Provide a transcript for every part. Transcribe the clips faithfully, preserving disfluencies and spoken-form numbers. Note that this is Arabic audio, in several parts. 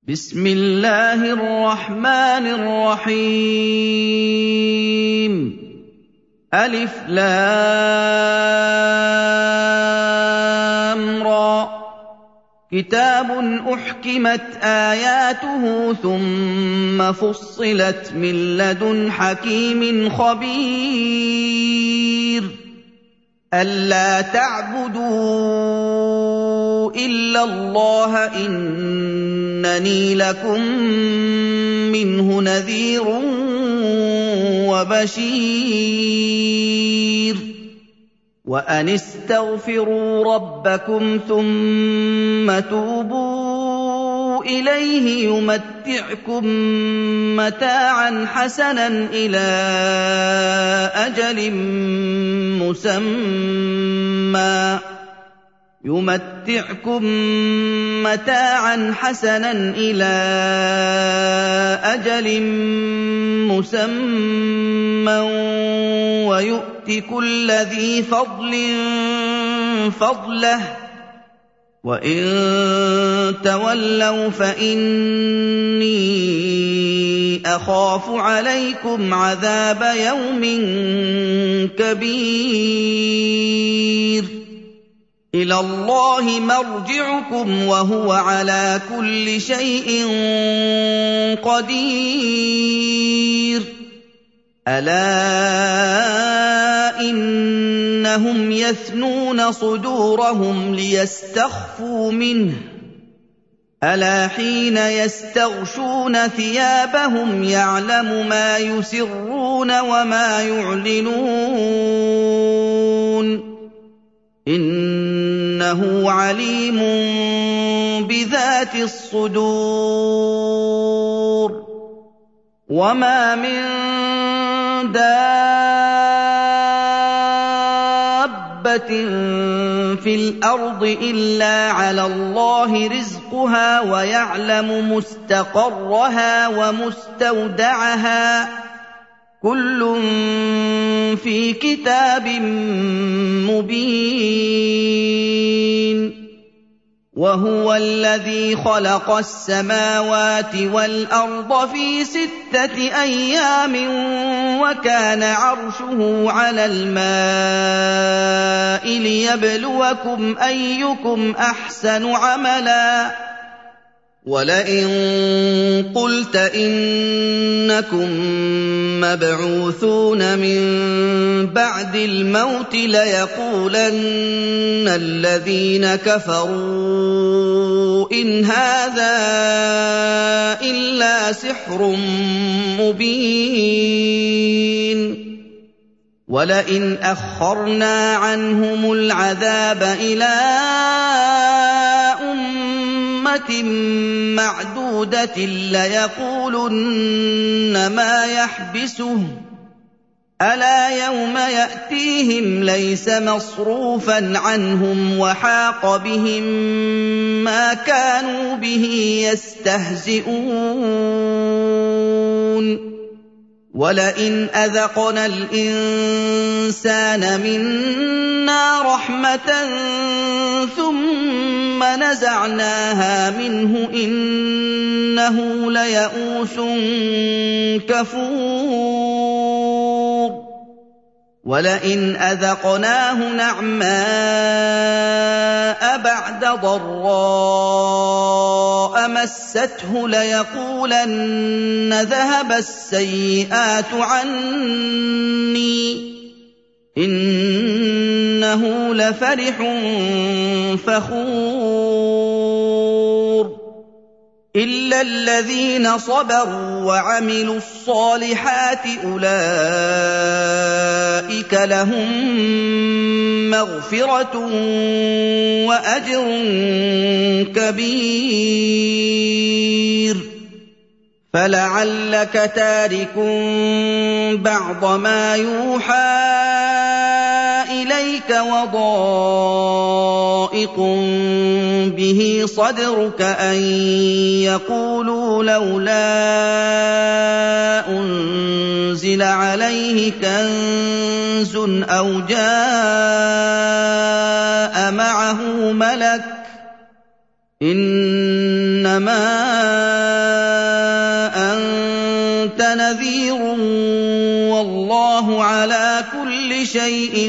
بسم الله الرحمن الرحيم ألف لام را كتاب أحكمت آياته ثم فصلت من لدن حكيم خبير ألا تعبدوا إلا الله إنني لكم منه نذير وبشير وأن استغفروا ربكم ثم توبوا إليه يمتعكم متاعا حسنا إلى أجل مسمى يمتعكم متاعا حسنا إلى أجل مسمى ويؤت كل ذي فضل فضله وإن تولوا فإني أخاف عليكم عذاب يوم كبير إلى الله مرجعكم وهو على كل شيء قدير ألا إنهم يثنون صدورهم ليستخفوا منه ألا حين يستغشون ثيابهم يعلم ما يسرون وما يعلنون إنه عليم بذات الصدور وما من دابة في الأرض إلا على الله رزقها ويعلم مستقرها ومستودعها كل في كتاب مبين وهو الذي خلق السماوات والأرض في ستة أيام وكان عرشه على الماء ليبلوكم أيكم أحسن عملا ولئن قلت إنكم مبعوثون من بعد الموت ليقولن الذين كفروا إن هذا إلا سحر مبين ولئن أخرنا عنهم العذاب إلى أمة معدودة ليقولن ما يحبسه ألا يوم يأتيهم ليس مصروفا عنهم وحاق بهم ما كانوا به يستهزئون ولئن أذقنا الإنسان منا رحمة ثم نزعناها منه إنه ليئوس كفور ولئن أذقناه نعماء بعد ضراء مسته ليقولن ذهب السيئات عني إنه لفرح فخور إلا الذين صبروا وعملوا الصالحات أولئك لهم مغفرة وأجر كبير فلعلك تارك بعض ما يوحى إليك وضائق به صدرك أن يقولوا لولا أنزل عليه كنز أو جاء معه ملك إنما كُلِّ شَيْءٍ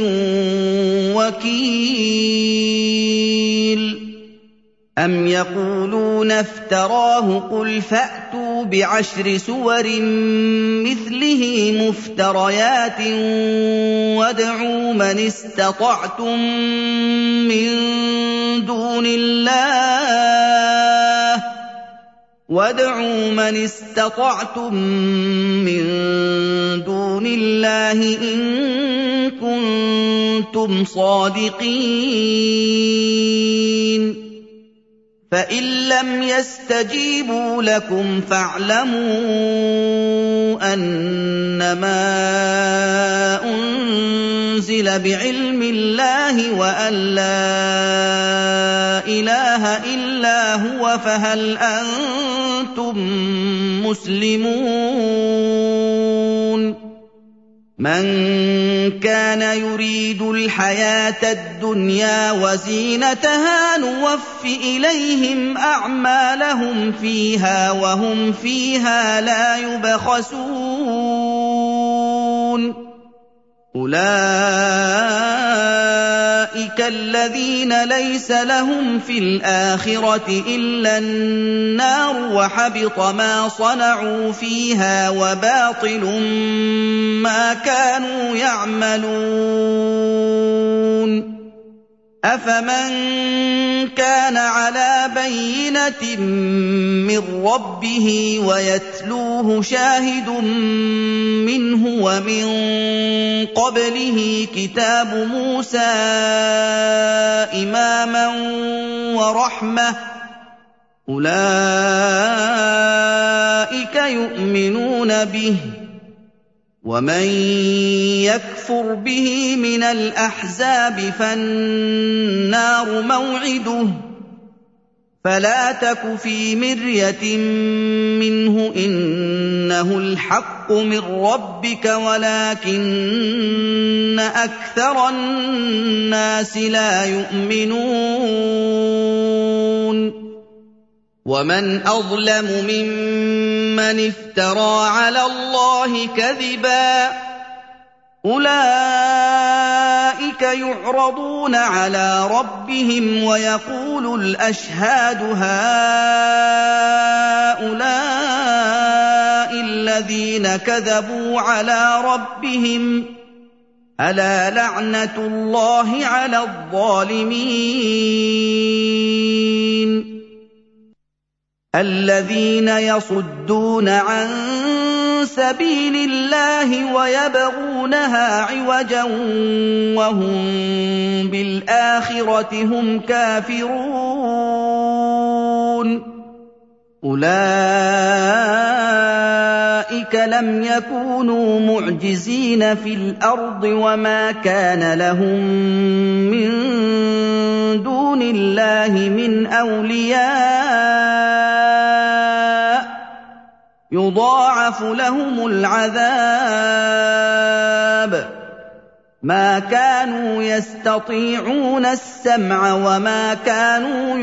وَكِيلٌ أَمْ يَقُولُونَ افْتَرَاهُ قُلْ فَأْتُوا بِعَشْرِ سُوَرٍ مِّثْلِهِ مُفْتَرَيَاتٍ وَادْعُوا مَنِ اسْتَطَعْتُم مِّن دُونِ اللَّهِ وَادْعُوا مَنِ اسْتَطَعْتُم مِّن دُونِ اللَّهِ إِن كُنتُمْ صَادِقِينَ فَإِن لَّمْ يَسْتَجِيبُوا لَكُمْ فَاعْلَمُوا أَنَّمَا أُنزِلَ بِعِلْمِ اللَّهِ وَأَن لَّا إِلَٰهَ إِلَّا هُوَ فَهَلْ أَنتُم مُّسْلِمُونَ مَن كَانَ يُرِيدُ الْحَيَاةَ الدُّنْيَا وَزِينَتَهَا نُوَفِّ إِلَيْهِمْ أَعْمَالَهُمْ فِيهَا وَهُمْ فِيهَا لَا يُبْخَسُونَ أُولَٰئِكَ الَّذِينَ لَيْسَ لَهُمْ فِي الْآخِرَةِ إِلَّا النَّارُ وَحَبِطَ مَا صَنَعُوا فِيهَا وَبَاطِلٌ مَّا كَانُوا يَعْمَلُونَ أَفَمَن كَانَ عَلَىٰ بَيِّنَةٍ مِّن رَّبِّهِ وَيَتْلُوهُ شَاهِدٌ مِّنْهُ وَمِن قَبْلِهِ كِتَابُ مُوسَىٰ إِمَامًا وَرَحْمَةً ۚ أُولَٰئِكَ يُؤْمِنُونَ بِهِ ۚ وَمَن يَكْفُرْ بِهِ مِنَ الْأَحْزَابِ فَالنَّارُ مَوْعِدُهُ ۚ فَلَا تَكُ فِي مِرْيَةٍ مِّنْهُ ۚ إِنَّهُ الْحَقُّ مِن رَّبِّكَ وَلَٰكِنَّ أَكْثَرَ النَّاسِ لَا يُؤْمِنُونَ وَمَنْ أَظْلَمُ مِمَّنِ افْتَرَىٰ عَلَى اللَّهِ كَذِبًا ۚ أُولَٰئِكَ يُعْرَضُونَ عَلَىٰ رَبِّهِمْ وَيَقُولُ الْأَشْهَادُ هَٰؤُلَاءِ الَّذِينَ كَذَبُوا عَلَىٰ رَبِّهِمْ ۚ أَلَا لَعْنَةُ اللَّهِ عَلَى الظَّالِمِينَ الَّذِينَ يَصُدُّونَ عَن سَبِيلِ اللَّهِ وَيَبْغُونَهَا عِوَجًا وَهُم بِالْآخِرَةِ هُمْ كَافِرُونَ أُولَٰئِكَ لَمْ يَكُونُوا مُعْجِزِينَ فِي الْأَرْضِ وَمَا كَانَ لَهُم مِّن دُونِ اللَّهِ مِنْ أَوْلِيَاءَ ۘ يُضَاعَفُ لَهُمُ الْعَذَابُ ۚ مَا كَانُوا يَسْتَطِيعُونَ السَّمْعَ وَمَا كَانُوا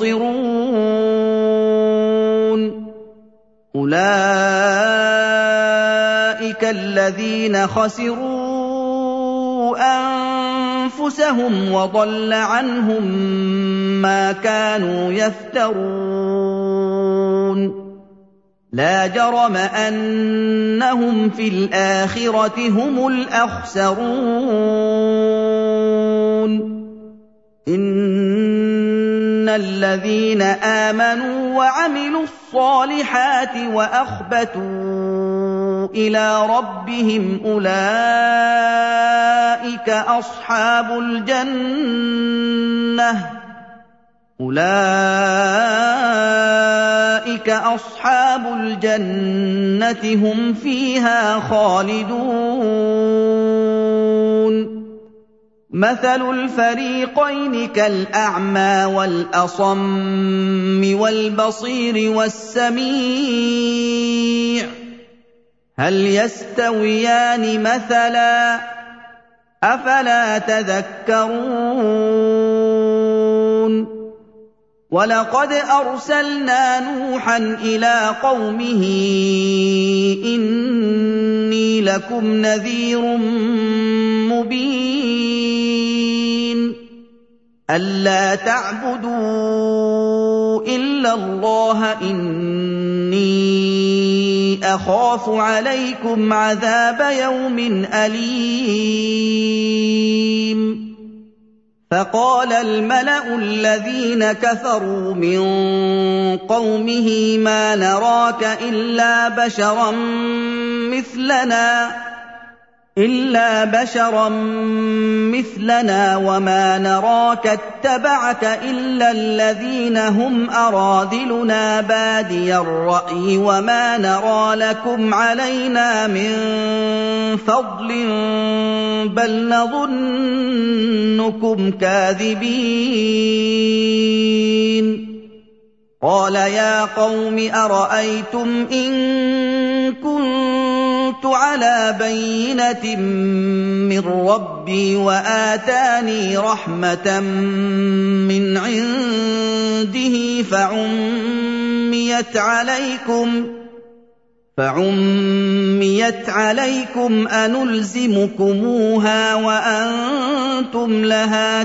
يُبْصِرُونَ أُولَٰئِكَ الَّذِينَ خَسِرُوا أَنفُسَهُمْ وَضَلَّ عَنْهُم مَّا كَانُوا يَفْتَرُونَ لَا جَرَمَ أَنَّهُمْ فِي الْآخِرَةِ هُمُ الْأَخْسَرُونَ إِنَّ الَّذِينَ آمَنُوا وَعَمِلُوا الصَّالِحَاتِ وَأَخْبَتُوا إِلَىٰ رَبِّهِمْ أُولَٰئِكَ أَصْحَابُ الْجَنَّةِ أُولَٰئِكَ أَصْحَابُ الْجَنَّةِ هُمْ فِيهَا خَالِدُونَ مَثَلُ الْفَرِيقَيْنِ كَالْأَعْمَىٰ وَالْأَصَمِّ وَالْبَصِيرِ وَالسَّمِيعِ ۚ هَلْ يَسْتَوِيَانِ مَثَلًا ۚ أَفَلَا تَذَكَّرُونَ وَلَقَدْ أَرْسَلْنَا نُوحًا إِلَىٰ قَوْمِهِ إِنِّي لَكُمْ نَذِيرٌ مُّبِينٌ أَلَّا تَعْبُدُوا إِلَّا اللَّهَ إِنِّي أَخَافُ عَلَيْكُمْ عَذَابَ يَوْمٍ أَلِيمٍ فَقَالَ الْمَلَأُ الَّذِينَ كَفَرُوا مِن قَوْمِهِ مَا نَرَاكَ إِلَّا بَشَرًا مِّثْلَنَا إِلَّا بَشَرًا مِّثْلَنَا وَمَا نَرَاكَ اتَّبَعَكَ إِلَّا الَّذِينَ هُمْ أَرَاذِلُنَا بَادِيَ الرَّأْيِ وَمَا نَرَىٰ لَكُمْ عَلَيْنَا مِن فَضْلٍ بَلْ نَظُنُّكُمْ كَاذِبِينَ قَالَ يَا قَوْمِ أَرَأَيْتُمْ إِن كُنتُ عَلَىٰ بَيِّنَةٍ مِّن رَّبِّي وَآتَانِي رَحْمَةً مِّنْ عِندِهِ فَعُمِّيَتْ عَلَيْكُمْ فَعُمِّيَتْ عَلَيْكُمْ أَنُلْزِمُكُمُوهَا وَأَنتُمْ لَهَا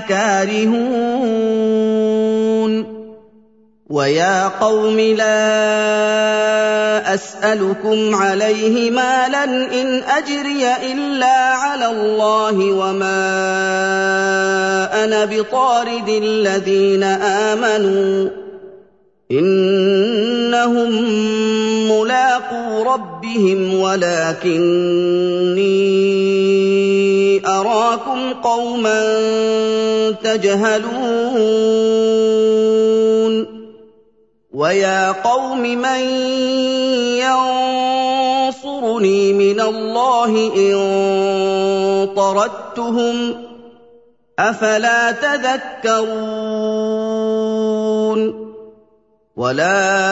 كَارِهُونَ وَيَا قَوْمِ لَا أَسْأَلُكُمْ عَلَيْهِ مَالًا إِنْ أَجْرِيَ إِلَّا عَلَى اللَّهِ وَمَا أَنَا بِطَارِدِ الَّذِينَ آمَنُوا إِنَّهُم مُّلَاقُو رَبِّهِمْ وَلَٰكِنِّي أَرَاكُمْ قَوْمًا تَجْهَلُونَ وَيَا قَوْمِ مَن يَنصُرُنِي مِنَ اللَّهِ إِن طَرَدتُّهُمْ ۚ أَفَلَا تَذَكَّرُونَ وَلَا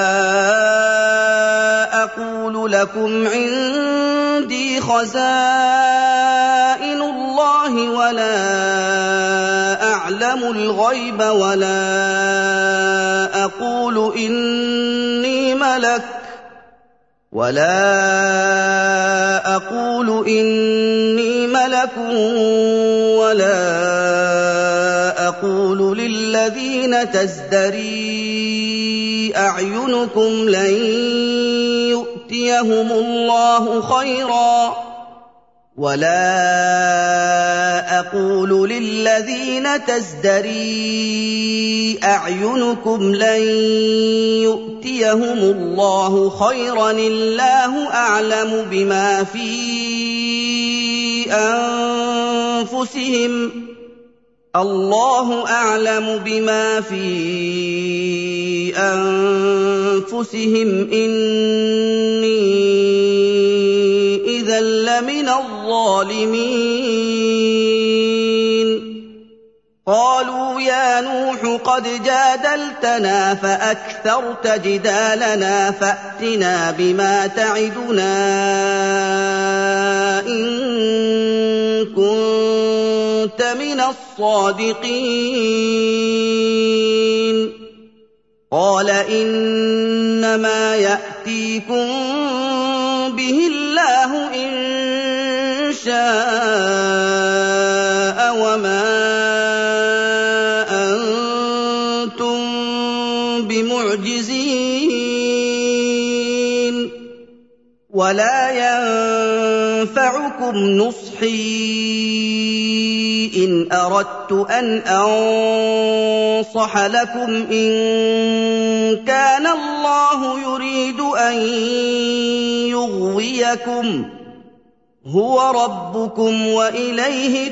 أَقُولُ لَكُمْ عِندِي خَزَائِنُ اللَّهِ وَلَا أَعْلَمُ الْغَيْبَ وَلَا أَقُولُ إِنِّي مَلَكٌ وَلَا أَقُولُ إِنِّي مَلَكٌ وَلَا أَقُولُ لِلَّذِينَ تَزْدَرِي أَعْيُنُكُمْ لَن يُؤْتِيَهُمُ اللَّهُ خَيْرًا وَلَا أَقُولُ لِلَّذِينَ تَزْدَرِي أَعْيُنُكُمْ لَن يُؤْتِيَهُمُ اللَّهُ خَيْرًا اللَّهُ أَعْلَمُ بِمَا فِي أَنفُسِهِمْ اللَّهُ أَعْلَمُ بِمَا فِي أَنفُسِهِمْ إِنِّي إِذًا لَّمِنَ الظَّالِمِينَ قَالُوا يَا نُوحُ قَدْ جَادَلْتَنَا فَأَكْثَرْتَ جِدَالَنَا فَأْتِنَا بِمَا تَعِدُنَا إِن كُنتَ مِنَ الصَّادِقِينَ قَالَ إِنَّمَا يَأْتِيكُم بِهِ اللَّهُ إِن شَاءَ وَمَا أَنتُم بِمُعْجِزِينَ وَلَا يَنفَعُكُمْ نُصْحِي إِنْ أَرَدتُّ أَنْ أَنصَحَ لَكُمْ إِن كَانَ اللَّهُ يُرِيدُ أَن يُغْوِيَكُمْ هُوَ رَبُّكُمْ وَإِلَيْهِ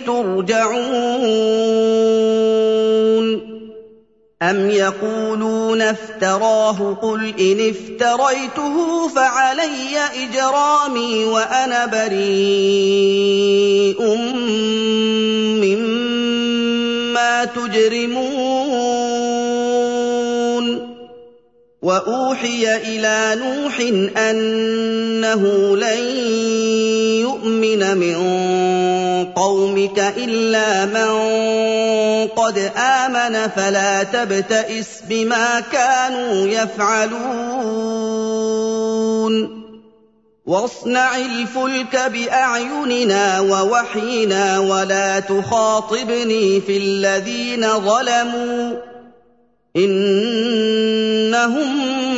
تُرْجَعُونَ أَمْ يَقُولُونَ افْتَرَاهُ قُلْ إِنِ افْتَرَيْتُهُ فَعَلَيَّ إِجْرَامِي وَأَنَا بَرِيءٌ مِّمَّا تُجْرِمُونَ وأوحي إلى نوح أنه لن يؤمن من قومك إلا من قد آمن فلا تبتئس بما كانوا يفعلون واصنع الفلك بأعيننا ووحينا ولا تخاطبني في الذين ظلموا إنهم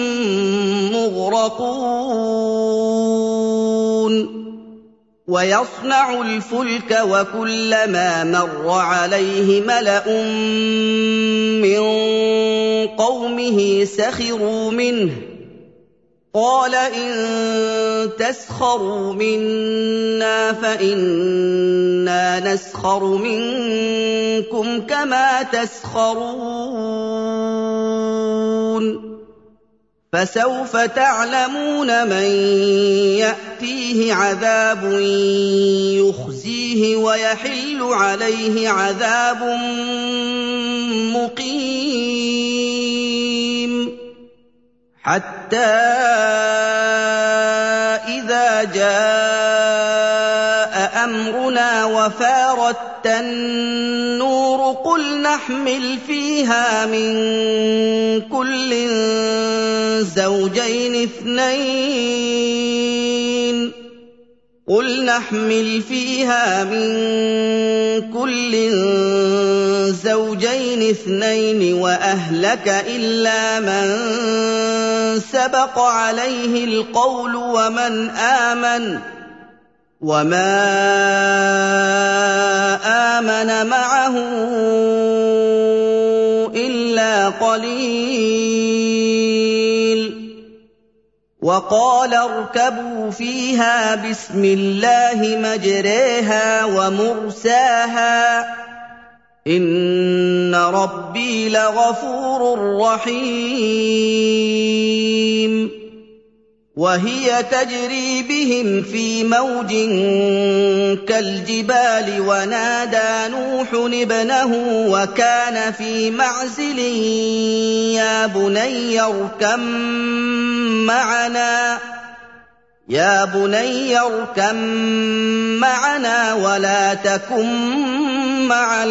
مغرقون ويصنع الفلك وكلما مر عليه ملأ من قومه سخروا منه قال إن تسخروا منا فإنا نسخر منكم كما تسخرون فسوف تعلمون من يأتيه عذاب يخزيه ويحل عليه عذاب مقيم حتى إذا جاء أمرنا وفارت النور قل نحمل فيها من كل زوجين اثنين قل نحمل فيها من كل زوجين اثنين وأهلك إلا من سبق عليه القول ومن آمن وما آمن معه إلا قليل وقال اركبوا فيها بسم الله مجريها ومرساها إن ربي لغفور رحيم وهي تجري بهم في موج كالجبال ونادى نوح ابنه وكان في معزل يا بني اركب معنا يا بني اركب معنا ولا تكن مع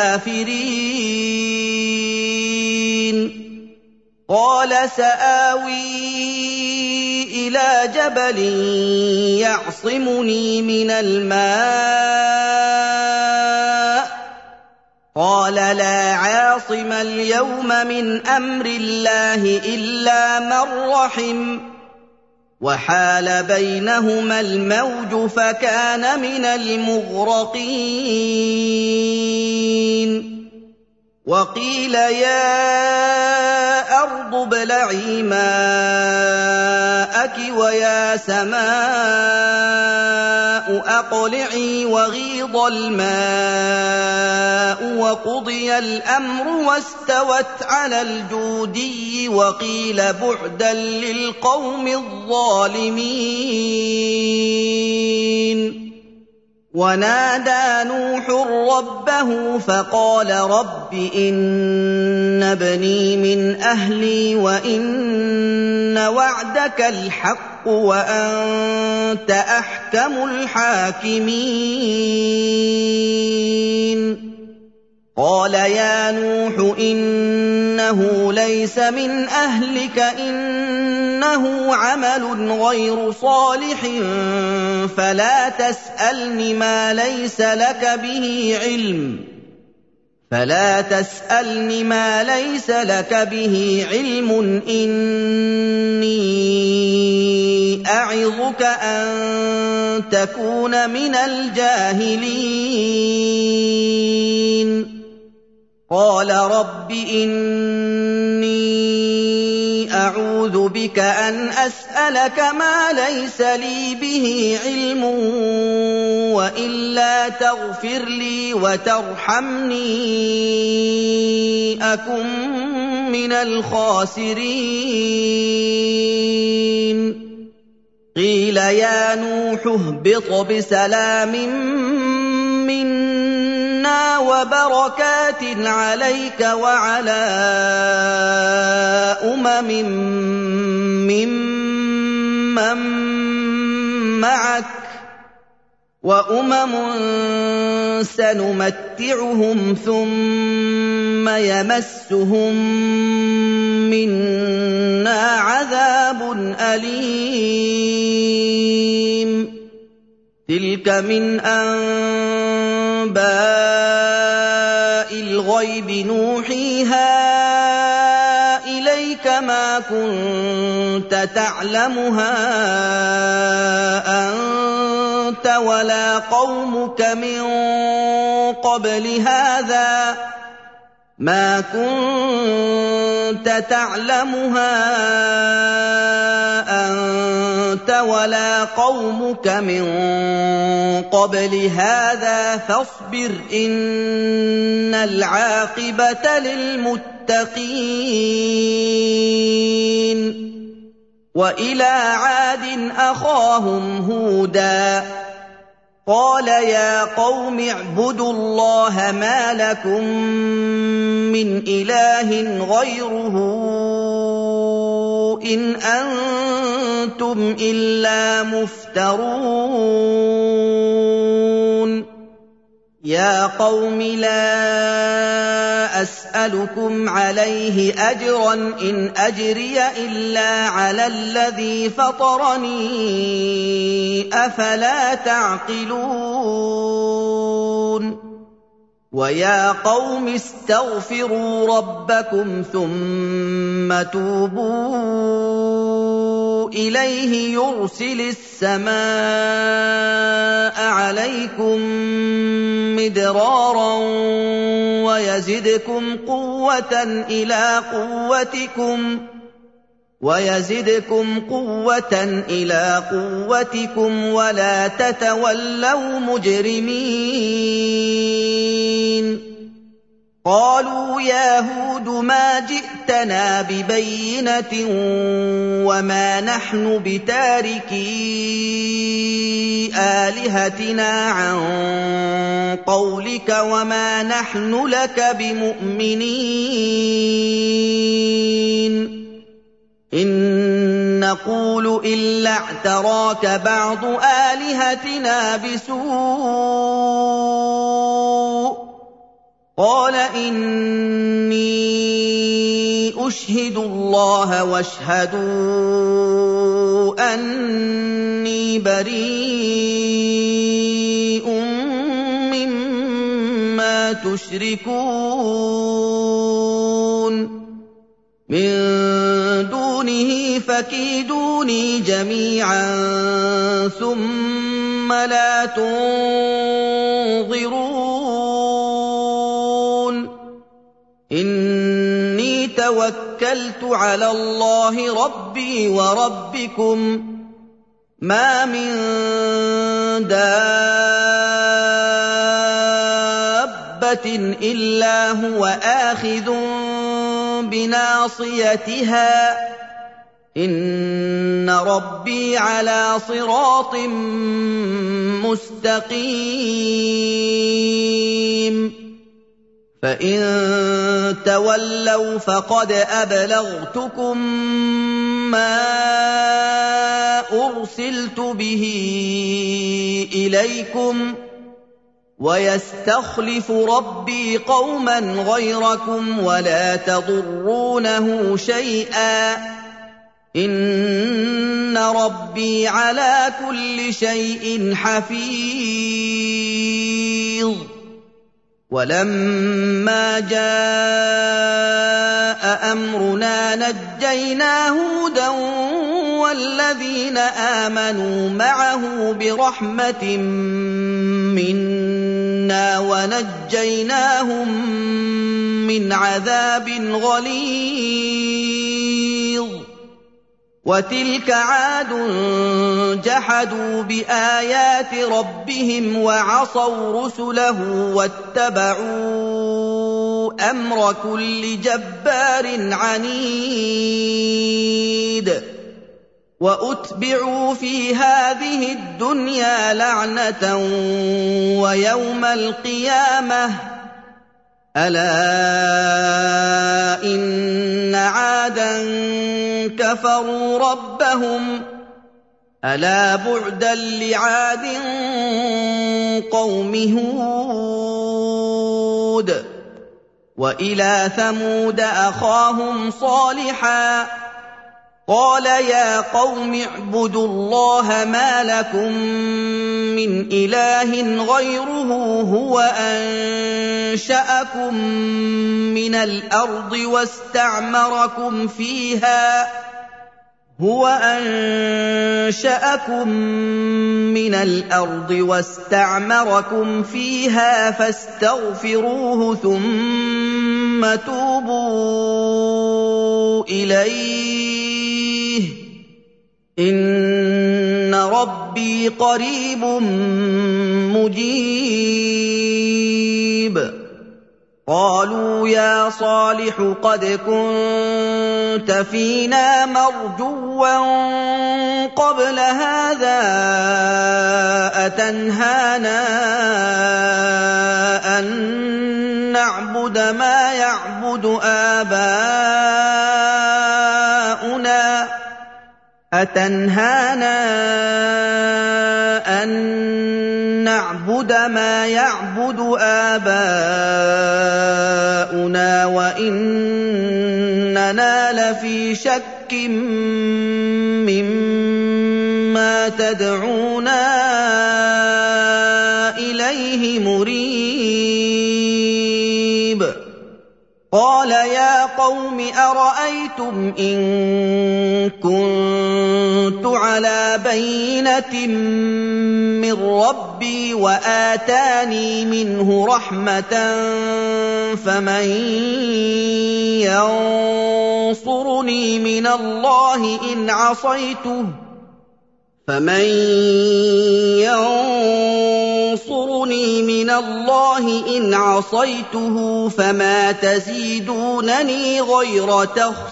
الكافرين قال سآوي إلى جبل يعصمني من الماء قال لا عاصم اليوم من أمر الله إلا من رحم وحال بينهما الموج فكان من المغرقين وقيل يا أرض ابلعي ماءك ويا سماء أقلعي وغيض الماء وقضي الأمر واستوت على الجودي وقيل بعدا للقوم الظالمين ونادى نوح ربه فقال رب إن ابني من أهلي وإن وعدك الحق وأنت أحكم الحاكمين قال يا نوح إنه ليس من أهلك إنه عمل غير صالح فلا تسألني ما ليس لك به علم فلا تسألني ما ليس لك به علم إني أعظك أن تكون من الجاهلين قال رب إني أعوذ بك أن أسألك ما ليس لي به علم وإلا تغفر لي وترحمني أكن من الخاسرين قيل يا نوح اهبط بسلام منا مِنَّا وَبَرَكَاتٍ عَلَيْكَ وَعَلَىٰ أُمَمٍ مِّمَّن مَّعَكَ ۚ وَأُمَمٌ سَنُمَتِّعُهُمْ ثُمَّ يَمَسُّهُم مِّنَّا عَذَابٌ أَلِيمٌ تِلْكَ مِنْ أَنبَاءِ الْغَيْبِ نُوحِيهَا إِلَيْكَ ۖ مَا كُنتَ تَعْلَمُهَا أَنتَ وَلَا قَوْمُكَ مِن قَبْلِ هَٰذَا مَا كُنتَ تَعْلَمُهَا أَنتَ وَلَا قَوْمُكَ مِن قَبْلِ هَٰذَا فَاصْبِرْ إِنَّ الْعَاقِبَةَ لِلْمُتَّقِينَ وَإِلَىٰ عَادٍ أَخَاهُمْ هُودًا قَالَ يَا قَوْمِ اعْبُدُوا اللَّهَ مَا لَكُم مِّنْ إِلَٰهٍ غَيْرُهُ إِنْ أَنتُمْ إِلَّا مُفْتَرُونَ يَا قَوْمِ لَا أَسْأَلُكُمْ عَلَيْهِ أَجْرًا ۖ إِنْ أَجْرِيَ إِلَّا عَلَى الَّذِي فَطَرَنِي ۚ أَفَلَا تَعْقِلُونَ وَيَا قَوْمِ اسْتَغْفِرُوا رَبَّكُمْ ثُمَّ تُوبُوا إِلَيْهِ يُرْسِلِ السَّمَاءَ عَلَيْكُم مِّدْرَارًا وَيَزِدْكُمْ قُوَّةً إِلَىٰ قُوَّتِكُمْ وَيَزِدْكُمْ قُوَّةً إِلَىٰ قُوَّتِكُمْ وَلَا تَتَوَلَّوْا مُجْرِمِينَ قَالُوا يَا هُودُ مَا جِئْتَنَا بِبَيِّنَةٍ وَمَا نَحْنُ بِتَارِكِي آلِهَتِنَا عَن قَوْلِكَ وَمَا نَحْنُ لَكَ بِمُؤْمِنِينَ إِن نَّقُولُ إِلَّا اعْتَرَاكَ بَعْضُ آلِهَتِنَا بِسُوءٍ ۗ قَالَ إِنِّي أُشْهِدُ اللَّهَ وَاشْهَدُوا أَنِّي بَرِيءٌ مِّمَّا تُشْرِكُونَ مِن دُونِهِ فَكِيدُونِي جَمِيعًا ثُمَّ لَا تُنظِرُونِ إِنِّي تَوَكَّلْتُ عَلَى اللَّهِ رَبِّي وَرَبِّكُم مَّا مِن دَابَّةٍ إِلَّا هُوَ آخِذٌ بِنَاصِيَتِهَا ۚ إِنَّ رَبِّي عَلَىٰ صِرَاطٍ مُّسْتَقِيمٍ فَإِن تَوَلَّوْا فَقَدْ أَبْلَغْتُكُم مَّا أُرْسِلْتُ بِهِ إِلَيْكُمْ ۖ وَيَسْتَخْلِفُ رَبِّي قَوْمًا غَيْرَكُمْ وَلَا تَضُرُّونَهُ شَيْئًا ۚ إِنَّ رَبِّي عَلَىٰ كُلِّ شَيْءٍ حَفِيظٌ وَلَمَّا جَاءَ أَمْرُنَا نَجَّيْنَا هُودًا وَالَّذِينَ آمَنُوا مَعَهُ بِرَحْمَةٍ مِّنَّا وَنَجَّيْنَاهُم مِّنْ عَذَابٍ غَلِيظٍ وَتِلْكَ عَادٌ جَحَدُوا بِآيَاتِ رَبِّهِمْ وَعَصَوْا رُسُلَهُ وَاتَّبَعُوا أَمْرَ كُلِّ جَبَّارٍ عَنِيدٍ وَأُتْبِعُوا فِي هَٰذِهِ الدُّنْيَا لَعْنَةً وَيَوْمَ الْقِيَامَةِ ۗ أَلَا إِنَّ عَادًا كَفَرُوا رَبَّهُمْ ۗ أَلَا بُعْدًا لِّعَادٍ قَوْمِ هُودٍ. وَإِلَىٰ ثَمُودَ أَخَاهُمْ صَالِحًا ۗ قَالَ يَا قَوْمِ اعْبُدُوا اللَّهَ مَا لَكُم مِّنْ إِلَٰهٍ غَيْرُهُ هُوَ أَنشَأَكُم مِّنَ الْأَرْضِ وَاسْتَعْمَرَكُمْ فِيهَا هُوَ أَنشَأَكُم مِّنَ الْأَرْضِ وَاسْتَعْمَرَكُمْ فِيهَا فَاسْتَغْفِرُوهُ ثُمَّ تُوبُوا إِلَيْهِ ۚ إِنَّ رَبِّي قَرِيبٌ مُّجِيبٌ. قَالُوا يَا صَالِحُ قَدْ كُنتَ فِينَا مَرْجُوًّا قَبْلَ هَٰذَا أَتَنْهَانَا أَن نَّعْبُدَ مَا يَعْبُدُ آبَاؤُنَا أَتَنْهَانَا أَن نَّعْبُدَ مَا يَعْبُدُ آبَاؤُنَا وَإِنَّنَا لَفِي شَكٍّ مِّمَّا تَدْعُونَا إِلَيْهِ مُرِيبٍ. قَالَ يَا قَوْمِ أَرَأَيْتُمْ إِن كُنتُ عَلَىٰ بَيِّنَةٍ مِّن رَّبِّي وَآتَانِي مِنْهُ رَحْمَةً فَمَن يَنصُرُنِي مِنَ اللَّهِ إِنْ عَصَيْتُهُ فَمَن يَنصُرُنِي مِنَ اللَّهِ إِنْ عَصَيْتُهُ فَمَا تَزِيدُونَنِي غَيْرَ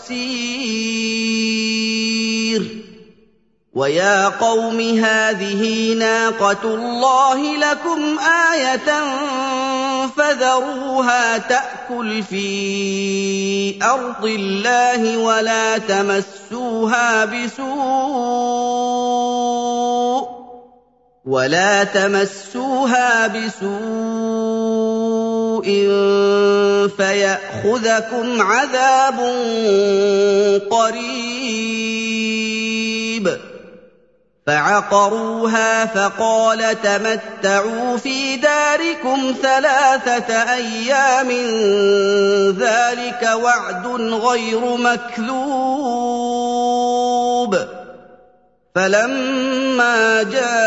تَخْسِيرٍ. وَيَا قَوْمِ هَٰذِهِ نَاقَةُ اللَّهِ لَكُمْ آيَةً فَذَرُوهَا تَأْكُلْ فِي أَرْضِ اللَّهِ وَلَا تَمَسُّوهَا بِسُوءٍ وَلَا تَمَسُّوهَا بِسُوءٍ فَيَأْخُذَكُمْ عَذَابٌ قَرِيبٌ. فَعَقَرُوهَا فَقَالَ تَمَتَّعُوا فِي دَارِكُمْ ثَلَاثَةَ أَيَّامٍ ذَٰلِكَ وَعْدٌ غَيْرُ مَكْذُوبٍ. فَلَمَّا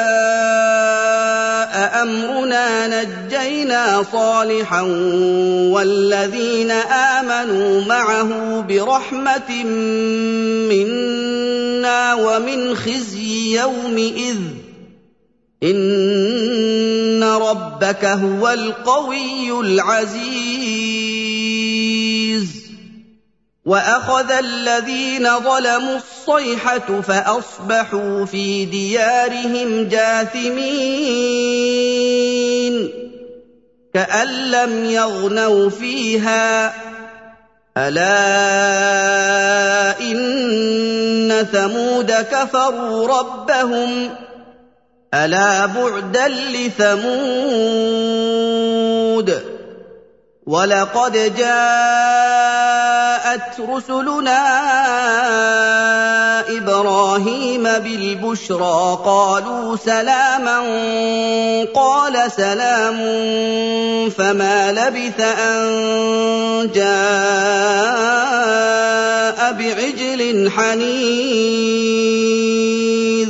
جَاءَ أَمْرُنَا نَجَّيْنَا صَالِحًا وَالَّذِينَ آمَنُوا مَعَهُ بِرَحْمَةٍ مِّنَّا وَمِنْ خِزْيِ يَوْمِئِذٍ ۗ إِنَّ رَبَّكَ هُوَ الْقَوِيُّ الْعَزِيزُ. وَأَخَذَ الَّذِينَ ظَلَمُوا الصَّيْحَةُ فَأَصْبَحُوا فِي دِيَارِهِمْ جَاثِمِينَ كَأَن لَّمْ يَغْنَوْا فِيهَا ۗ أَلَا إِنَّ ثَمُودَ كَفَرُوا رَبَّهُمْ ۗ أَلَا بُعْدًا لِّثَمُودَ. وَلَقَدْ جَاءَتْ رُسُلُنَا إِبْرَاهِيمَ بِالْبُشْرَىٰ قَالُوا سَلَامًا قَالَ سَلَامٌ فَمَا لَبِثَ أَن جَاءَ بِعِجْلٍ حَنِيذٍ.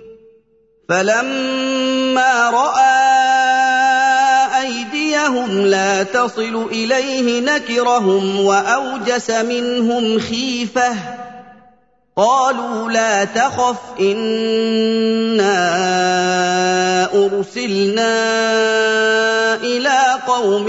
فَلَمَّا رَأَىٰ أَيْدِيَهُمْ لَا تَصِلُ إِلَيْهِ نَكِرَهُمْ وَأَوْجَسَ مِنْهُمْ خِيفَةً. قَالُوا لَا تَخَفْ إِنَّا أُرْسِلْنَا إِلَىٰ قَوْمِ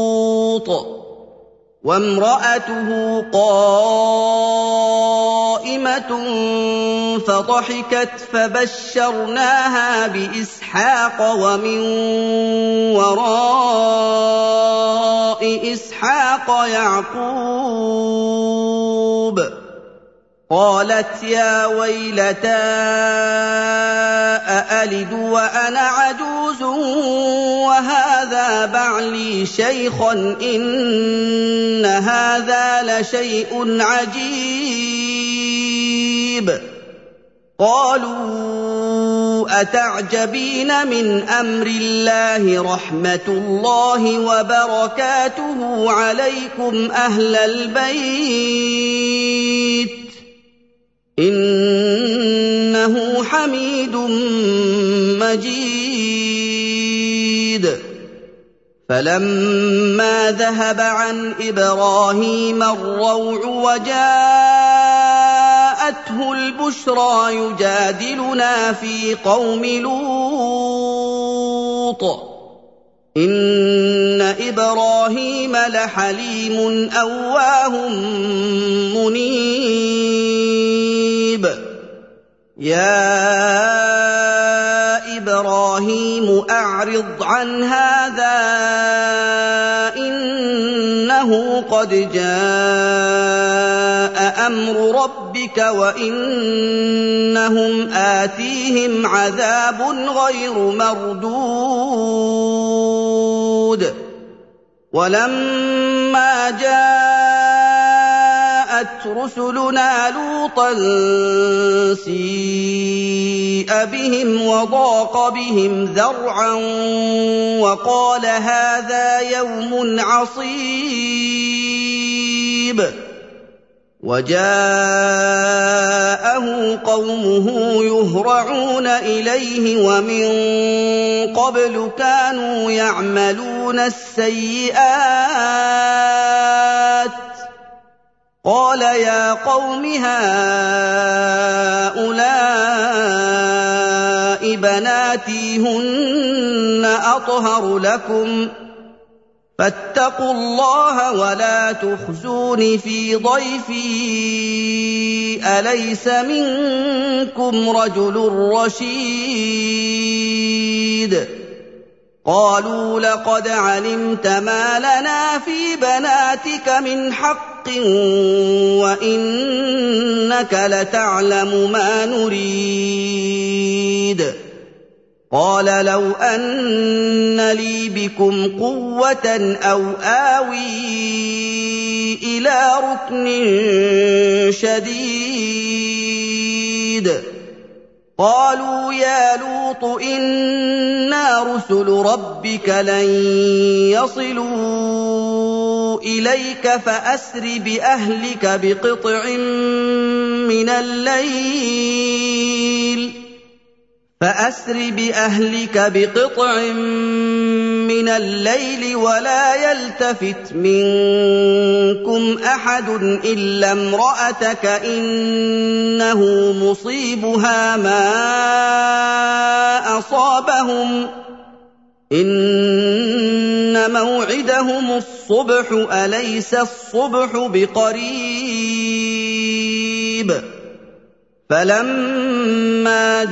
لُوطٍ وَامْرَأَتُهُ قَائِمَةٌ قَائِمَةٌ فَضَحِكَتْ فَبَشَّرْنَاهَا بِإِسْحَاقَ وَمِن وَرَاءِ إِسْحَاقَ يَعْقُوبَ. قَالَتْ يَا وَيْلَتَا أَأَلِدُ وَأَنَا عَجُوزٌ وَهَٰذَا بَعْلِي شَيْخًا إِنَّ هَٰذَا لَشَيْءٌ عَجِيبٌ. قَالُوا أَتَعْجَبِينَ مِنْ أَمْرِ اللَّهِ رَحْمَتُ اللَّهِ وَبَرَكَاتُهُ عَلَيْكُمْ أَهْلَ الْبَيْتِ إِنَّهُ حَمِيدٌ مَّجِيدٌ. فَلَمَّا ذَهَبَ عَنْ إِبْرَاهِيمَ الرَّوْعُ وَجَاءَتْهُ الْبُشْرَىٰ يُجَادِلُنَا فِي قَوْمِ لُوطٍ إِنَّ إِبْرَاهِيمَ لَحَلِيمٌ أَوَّاهٌ مُّنِيبٌ. يَا إِبْرَاهِيمُ أَعْرِضْ عَنْ هَٰذَا إِنَّهُ قَدْ جَاءَ أَمْرُ رَبِّكَ وَإِنَّهُمْ آتِيهِمْ عَذَابٌ غَيْرُ مَرْدُودٍ. وَلَمَّا جَاءَتْ رُسُلُنَا لُوطًا سِيءَ بِهِمْ وَضَاقَ بِهِمْ ذَرْعًا وَقَالَ هَٰذَا يَوْمٌ عَصِيبٌ. وَجَاءَهُ قَوْمُهُ يُهْرَعُونَ إِلَيْهِ وَمِن قَبْلُ كَانُوا يَعْمَلُونَ السَّيِّئَاتِ. قَالَ يَا قَوْمِ هَٰؤُلَاءِ بَنَاتِي هُنَّ أَطْهَرُ لَكُمْ فَاتَّقُوا اللَّهَ وَلَا تُخْزُونِ فِي ضَيْفِي أَلَيْسَ مِنكُمْ رَجُلٌ رَّشِيدٌ. قَالُوا لَقَدْ عَلِمْتَ مَا لَنَا فِي بَنَاتِكَ مِنْ حَقٍّ وَإِنَّكَ لَتَعْلَمُ مَا نُرِيدُ. قَالَ لَوْ أَنَّ لِي بِكُمْ قُوَّةً أَوْ آوِي إِلَىٰ رُكْنٍ شَدِيدٍ. قَالُوا يَا لُوطُ إِنَّا رُسُلُ رَبِّكَ لَن يَصِلُوا إِلَيْكَ فَأَسْرِ بِأَهْلِكَ بِقِطْعٍ مِّنَ اللَّيْلِ فَأَسْرِ بِأَهْلِكَ بِقِطْعٍ مِّنَ اللَّيْلِ وَلَا يَلْتَفِتْ مِنكُمْ أَحَدٌ إِلَّا امْرَأَتَكَ إِنَّهُ مُصِيبُهَا مَا أَصَابَهُمْ إِنَّ مَوْعِدَهُمُ الصُّبْحُ أَلَيْسَ الصُّبْحُ بِقَرِيبٍ. فَلَمَّا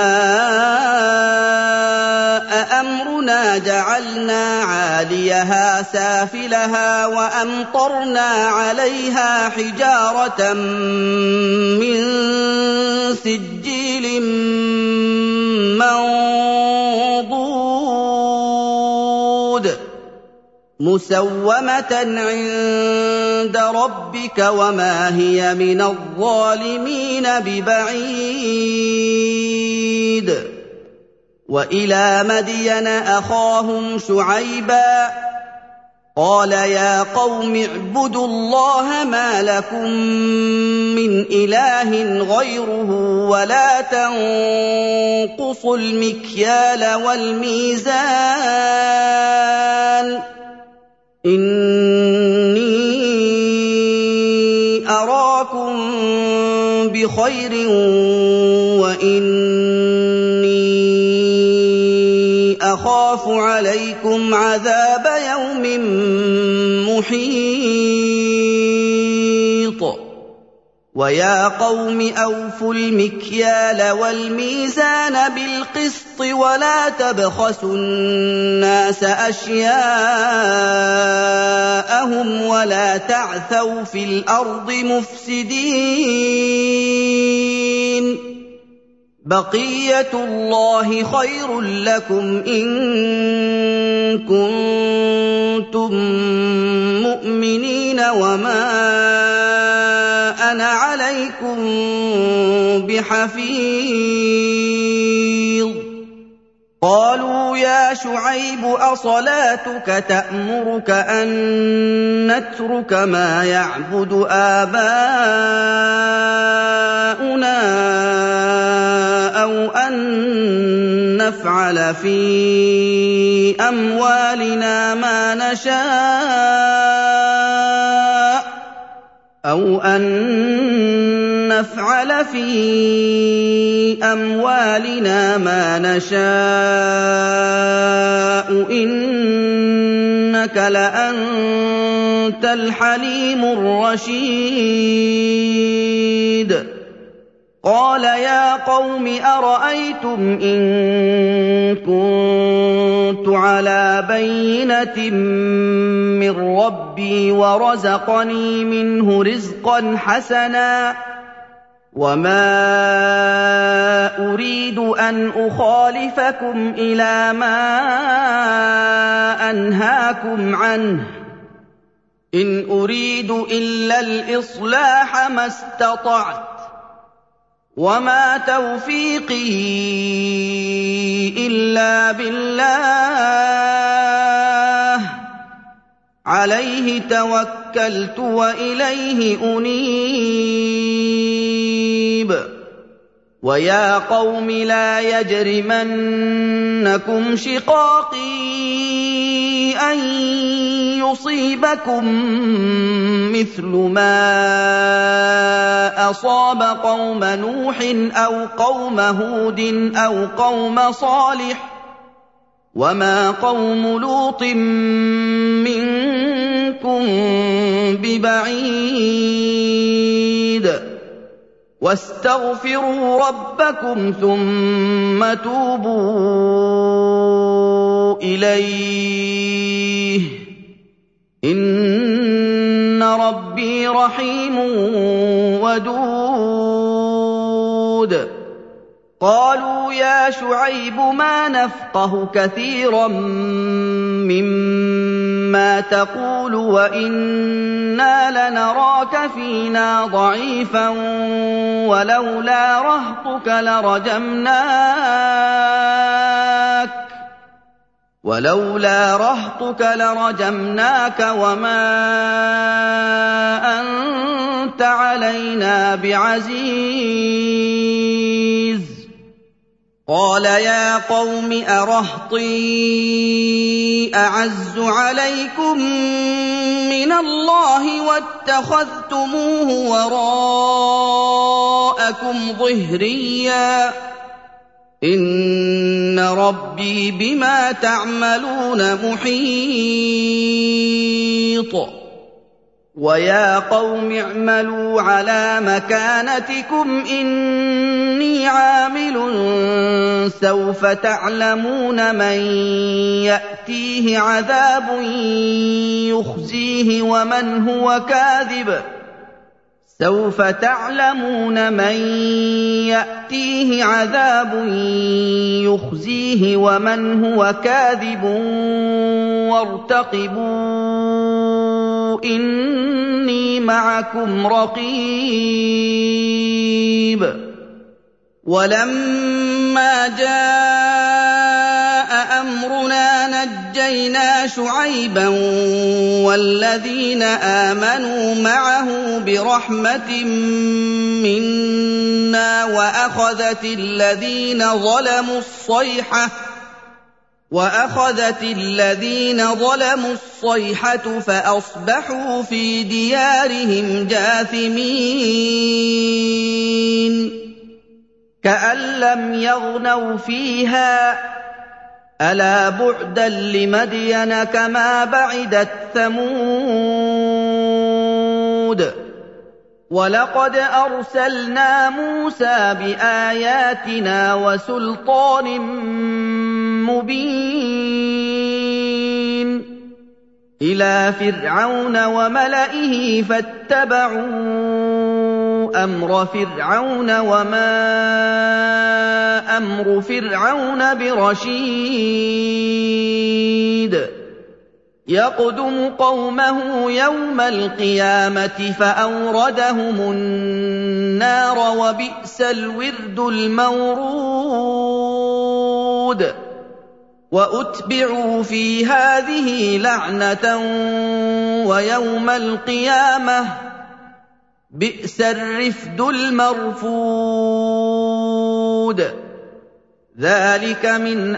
جَاءَ أَمْرُنَا جَعَلْنَا عَالِيَهَا سَافِلَهَا وَأَمْطَرْنَا عَلَيْهَا حِجَارَةً مِّن سِجِّيلٍ مَّنضُودٍ مُّسَوَّمَةً عِندَ رَبِّكَ وَمَا هِيَ مِنَ الظَّالِمِينَ بِبَعِيدٍ. وَإِلَىٰ مَدْيَنَ أَخَاهُمْ شُعَيْبًا قَالَ يَا قَوْمِ اعْبُدُوا اللَّهَ مَا لَكُم مِّنْ إِلَٰهٍ غَيْرُهُ وَلَا تَنقُصُوا الْمِكْيَالَ وَالْمِيزَانَ إِنِّي أَرَاكُم بِخَيْرٍ وَإِنِّي أَخَافُ عَلَيْكُمْ عَذَابَ يَوْمٍ مُّحِيطٍ. وَيَا قَوْمِ أَوْفُوا الْمِكْيَالَ وَالْمِيزَانَ بِالْقِسْطِ وَلَا تَبْخَسُوا النَّاسَ أَشْيَاءَهُمْ وَلَا تَعْثَوْا فِي الْأَرْضِ مُفْسِدِينَ بَقِيَّةُ اللَّهِ خَيْرٌ لَّكُمْ إِن كُنتُم مُّؤْمِنِينَ وَمَا أَنَا عَلَيْكُم بِحَفِيظٍ قَالُوا يَا شُعَيْبُ أَصَلَاتُكَ تَأْمُرُكَ أَن نَّتْرُكَ مَا يَعْبُدُ آبَاؤُنَا أَوْ أَن نَّفْعَلَ فِي أَمْوَالِنَا مَا نَشَاءُ أَوْ أَن نَّفْعَلَ فِي أَمْوَالِنَا مَا نَشَاءُ إِنَّكَ لَأَنتَ الْحَلِيمُ الرَّشِيدُ قَالَ يَا قَوْمِ أَرَأَيْتُمْ إِن كُنتُ عَلَىٰ بَيِّنَةٍ مِّن رَّبِّي وَرَزَقَنِي مِنْهُ رِزْقًا حَسَنًا وَمَا أُرِيدُ أَنْ أُخَالِفَكُمْ إِلَىٰ مَا أَنْهَاكُمْ عَنْهُ إِنْ أُرِيدُ إِلَّا الْإِصْلَاحَ مَا اسْتَطَعْتُ وَمَا تَوْفِيقِي إِلَّا بِاللَّهِ عَلَيْهِ تَوَكَّلْتُ وَإِلَيْهِ أُنِيبُ وَيَا قَوْمِ لَا يَجْرِمَنَّكُمْ شِقَاقِي أَن يُصِيبَكُم مِّثْلُ مَا أَصَابَ قَوْمَ نُوحٍ أَوْ قَوْمَ هُودٍ أَوْ قَوْمَ صَالِحٍ ۚ وَمَا قَوْمُ لُوطٍ مِّنكُم بِبَعِيدٍ وَاسْتَغْفِرُوا رَبَّكُمْ ثُمَّ تُوبُوا إِلَيْهِ ۚ إِنَّ رَبِّي رَحِيمٌ وَدُودٌ قَالُوا يَا شُعَيْبُ مَا نَفْقَهُ كَثِيرًا مِّمَّا تَقُولُ وَإِنَّا لَنَرَاكَ فِينَا ضَعِيفًا وَلَوْلَا رَهْطُكَ لَرَجَمْنَاكَ وَلَوْلَا رَهْطُكَ لَرَجَمْنَاكَ وَمَا أَنتَ عَلَيْنَا بِعَزِيزٍ قَالَ يَا قَوْمِ أَرَهْطِي أَعَزُّ عَلَيْكُم مِّنَ اللَّهِ وَاتَّخَذْتُمُوهُ وَرَاءَكُمْ ظِهْرِيًّا ۖ إِنَّ رَبِّي بِمَا تَعْمَلُونَ مُحِيطٌ وَيَا قَوْمِ اعْمَلُوا عَلَىٰ مَكَانَتِكُمْ إِنِّي عَامِلٌ ۖ سَوْفَ تَعْلَمُونَ مَن يَأْتِيهِ عَذَابٌ يُخْزِيهِ وَمَنْ هُوَ كَاذِبٌ سَوْفَ تَعْلَمُونَ مَن يَأْتِيهِ عَذَابٌ يُخْزِيهِ وَمَنْ هُوَ كَاذِبٌ وَارْتَقِبُوا إِنِّي مَعَكُمْ رَقِيبٌ وَلَمَّا جَاءَ أَمْرُنَا نَجَّيْنَا شُعَيْبًا وَالَّذِينَ آمَنُوا مَعَهُ بِرَحْمَةٍ مِّنَّا وَأَخَذَتِ الَّذِينَ ظَلَمُوا الصَّيْحَةُ وَأَخَذَتِ الَّذِينَ ظَلَمُوا الصَّيْحَةُ فَأَصْبَحُوا فِي دِيَارِهِمْ جَاثِمِينَ كَأَن لَّمْ يَغْنَوْا فِيهَا ۗ أَلَا بُعْدًا لِّمَدْيَنَ كَمَا بَعِدَتْ ثَمُودُ وَلَقَدْ أَرْسَلْنَا مُوسَىٰ بِآيَاتِنَا وَسُلْطَانٍ مُّبِينٍ إِلَىٰ فِرْعَوْنَ وَمَلَئِهِ فَاتَّبَعُوا أَمْرَ فِرْعَوْنَ ۖ وَمَا أَمْرُ فِرْعَوْنَ بِرَشِيدٍ يَقْدُمُ قَوْمَهُ يَوْمَ الْقِيَامَةِ فَأَوْرَدَهُمُ النَّارَ ۖ وَبِئْسَ الْوِرْدُ الْمَوْرُودُ وَأُتْبِعُوا فِي هَٰذِهِ لَعْنَةً وَيَوْمَ الْقِيَامَةِ ۚ بِئْسَ الرِّفْدُ الْمَرْفُودُ ذَٰلِكَ مِنْ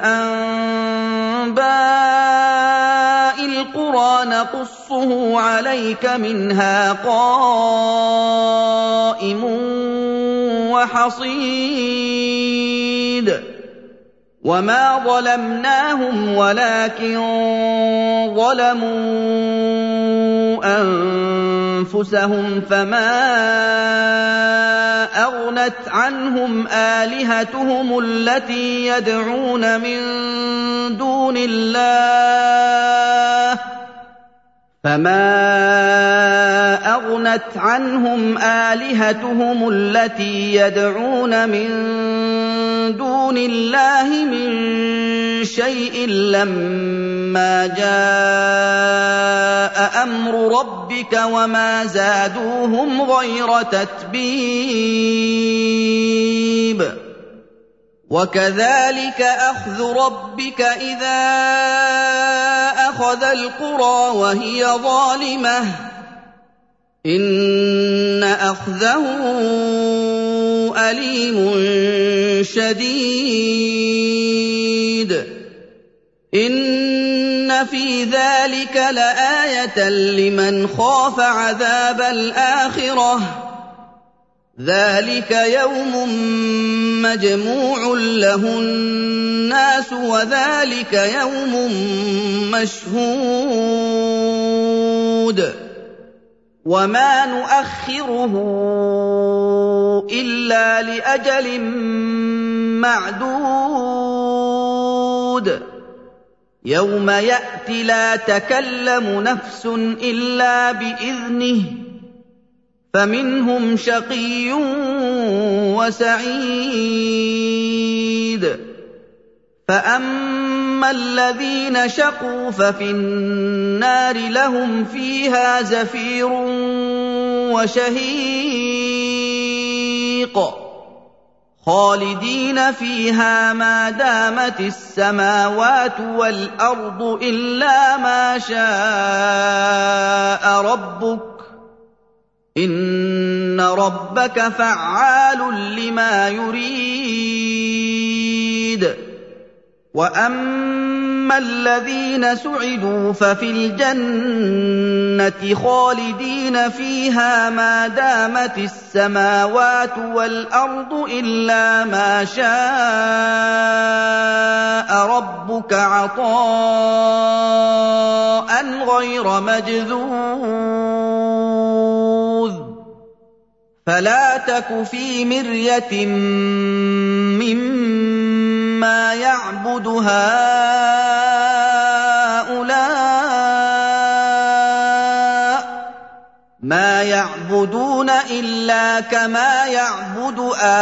أَنبَاءِ الْقُرَىٰ نَقُصُّهُ عَلَيْكَ ۖ مِنْهَا قَائِمٌ وَحَصِيدٌ وَمَا ظَلَمْنَاهُمْ وَلَٰكِن ظَلَمُوا أَنفُسَهُمْ ۖ فَمَا أَغْنَتْ عَنْهُمْ آلِهَتُهُمُ الَّتِي يَدْعُونَ مِن دُونِ اللَّهِ فَمَا أَغْنَتْ عَنْهُمْ آلِهَتُهُمُ الَّتِي يَدْعُونَ مِن دُونِ اللَّهِ مِن شَيْءٍ لَّمَّا جَاءَ أَمْرُ رَبِّكَ ۖ وَمَا زَادُوهُمْ غَيْرَ تَتْبِيبٍ وَكَذَٰلِكَ أَخْذُ رَبِّكَ إِذَا أَخَذَ الْقُرَىٰ وَهِيَ ظَالِمَةٌ ۚ إِنَّ أَخْذَهُ أَلِيمٌ شَدِيدٌ إِنَّ فِي ذَٰلِكَ لَآيَةً لِّمَنْ خَافَ عَذَابَ الْآخِرَةِ ۚ ذَٰلِكَ يَوْمٌ مَّجْمُوعٌ لَّهُ النَّاسُ ۖ وَذَٰلِكَ يَوْمٌ مَّشْهُودٌ وَمَا نُؤَخِّرُهُ إِلَّا لِأَجَلٍ مَّعْدُودٍ يَوْمَ يَأْتِ لَا تَكَلَّمُ نَفْسٌ إِلَّا بِإِذْنِهِ ۚ فَمِنْهُمْ شَقِيٌّ وَسَعِيدٌ فَأَمَّا الَّذِينَ شَقُوا فَفِي النَّارِ لَهُمْ فِيهَا زَفِيرٌ وَشَهِيقٌ خَالِدِينَ فِيهَا مَا دَامَتِ السَّمَاوَاتُ وَالْأَرْضُ إِلَّا مَا شَاءَ رَبُّكَ ۚ إِنَّ رَبَّكَ فَعَّالٌ لِّمَا يُرِيدُ وَأَمَّا الَّذِينَ سُعِدُوا فَفِي الْجَنَّةِ خَالِدِينَ فِيهَا مَا دَامَتِ السَّمَاوَاتُ وَالْأَرْضُ إِلَّا مَا شَاءَ رَبُّكَ عَطَاءً غَيْرَ مَجْذُوذٍ فَلَا تَكُ فِي مِرْيَةٍ مِّمَّا يَعْبُدُ هَٰؤُلَاءِ ۚ مَا يَعْبُدُونَ إِلَّا كَمَا يَعْبُدُ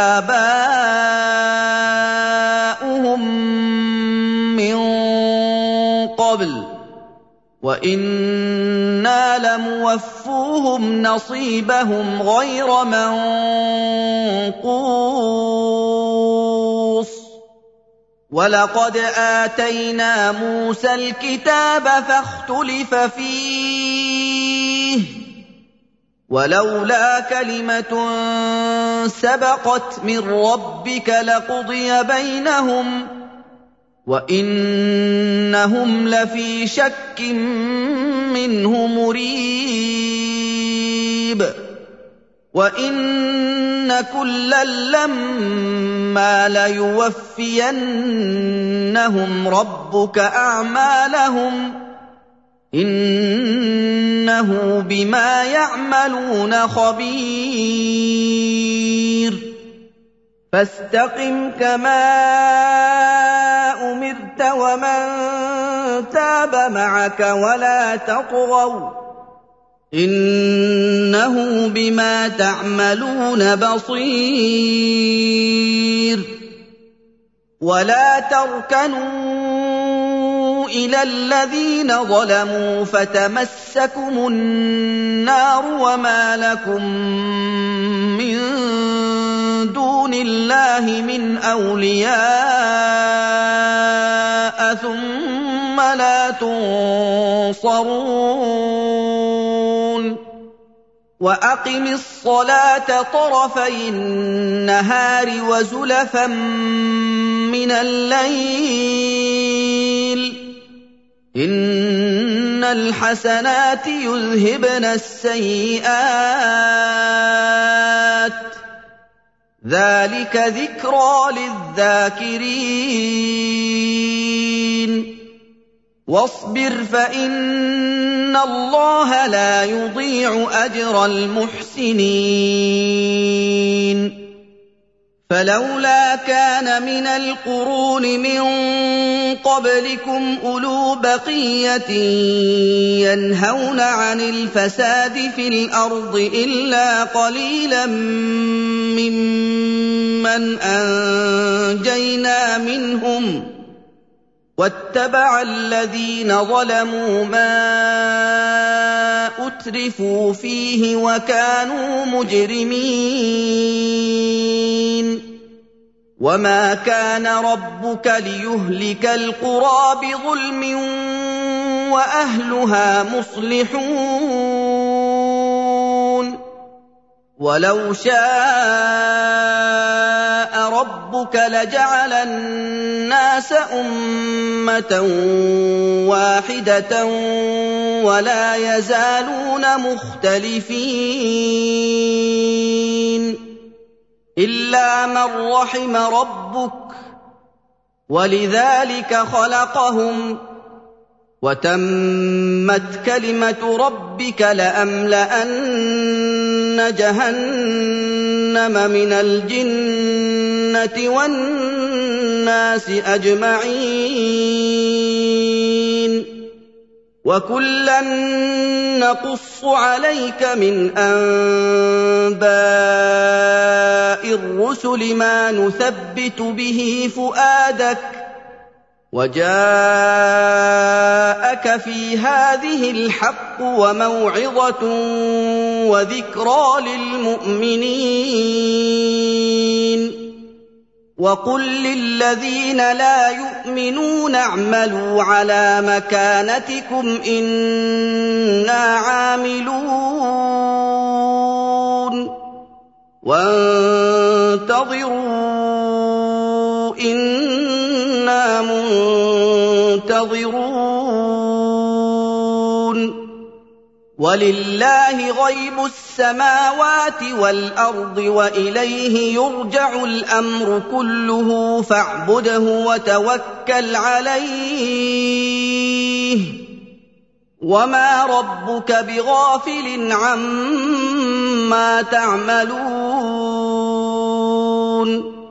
آبَاؤُهُم مِّن قَبْلُ ۚ وَإِنَّا لَمُوَفُّوهُمْ نَصِيبَهُمْ غَيْرَ مَنقُوصٍ وَلَقَدْ آتَيْنَا مُوسَى الْكِتَابَ فَاخْتُلِفَ فِيهِ ۚ وَلَوْلَا كَلِمَةٌ سَبَقَتْ مِن رَّبِّكَ لَقُضِيَ بَيْنَهُمْ ۚ وَإِنَّهُمْ لَفِي شَكٍّ مِّنْهُ مُرِيبٍ وَإِنَّ كُلًّا لَّمَّا لَيُوَفِّيَنَّهُمْ رَبُّكَ أَعْمَالَهُمْ ۚ إِنَّهُ بِمَا يَعْمَلُونَ خَبِيرٌ فَاسْتَقِمْ كَمَا أُمِرْتَ وَمَن تَابَ مَعَكَ وَلَا تَطْغَوْا إِنَّهُ بِمَا تَعْمَلُونَ بَصِيرٌ وَلَا تَرْكَنُوا إِلَى الَّذِينَ ظَلَمُوا فَتَمَسَّكُمُ النَّارُ وَمَا لَكُم مِّن دُونِ اللَّهِ مِنْ أَوْلِيَاءَ ثُمَّ لَا تُنصَرُونَ وَأَقِمِ الصَّلَاةَ طَرَفَيِ النَّهَارِ وَزُلَفًا مِّنَ اللَّيْلِ ۚ إِنَّ الْحَسَنَاتِ يُذْهِبْنَ السَّيِّئَاتِ ۚ ذَٰلِكَ ذِكْرَىٰ لِلذَّاكِرِينَ وَاصْبِرْ فَإِنَّ اللَّهَ لَا يُضِيعُ أَجْرَ الْمُحْسِنِينَ فَلَوْلَا كَانَ مِنَ الْقُرُونِ مِن قَبْلِكُمْ أُولُو بَقِيَّةٍ يَنْهَوْنَ عَنِ الْفَسَادِ فِي الْأَرْضِ إِلَّا قَلِيلًا مِّمَّنْ أَنجَيْنَا مِنْهُمْ ۗ وَاتَّبَعَ الَّذِينَ ظَلَمُوا مَا أُتْرِفُوا فِيهِ وَكَانُوا مُجْرِمِينَ وَمَا كَانَ رَبُّكَ لِيُهْلِكَ الْقُرَىٰ بِظُلْمٍ وَأَهْلُهَا مُصْلِحُونَ وَلَوْ شَاءَ رَبُّكَ لَجَعَلَ النَّاسَ أُمَّةً وَاحِدَةً وَلَا يَزَالُونَ مُخْتَلِفِينَ إِلَّا مَن رَّحِمَ رَبُّكَ ۚ وَلِذَٰلِكَ خَلَقَهُمْ ۚ وَتَمَّتْ كَلِمَةُ رَبِّكَ لَأَمْلَأَنَّ جَهَنَّمَ مِنَ الْجِنَّةِ وَالنَّاسِ أَجْمَعِينَ وَكُلًّا نَّقُصُّ عَلَيْكَ مِنْ أَنبَاءِ الرُّسُلِ مَا نُثَبِّتُ بِهِ فُؤَادَكَ ۖ وَجَاءَكَ فِي هَٰذِهِ الْحَقُّ وَمَوْعِظَةٌ وَذِكْرَىٰ لِلْمُؤْمِنِينَ وَقُل لِّلَّذِينَ لَا يُؤْمِنُونَ اعْمَلُوا عَلَىٰ مَكَانَتِكُمْ إِنَّا عَامِلُونَ وَانتَظِرُوا إِنَّا مُنتَظِرُونَ وَلِلَّهِ غَيْبُ السَّمَاوَاتِ وَالْأَرْضِ وَإِلَيْهِ يُرْجَعُ الْأَمْرُ كُلُّهُ فَاعْبُدْهُ وَتَوَكَّلْ عَلَيْهِ ۚ وَمَا رَبُّكَ بِغَافِلٍ عَمَّا تَعْمَلُونَ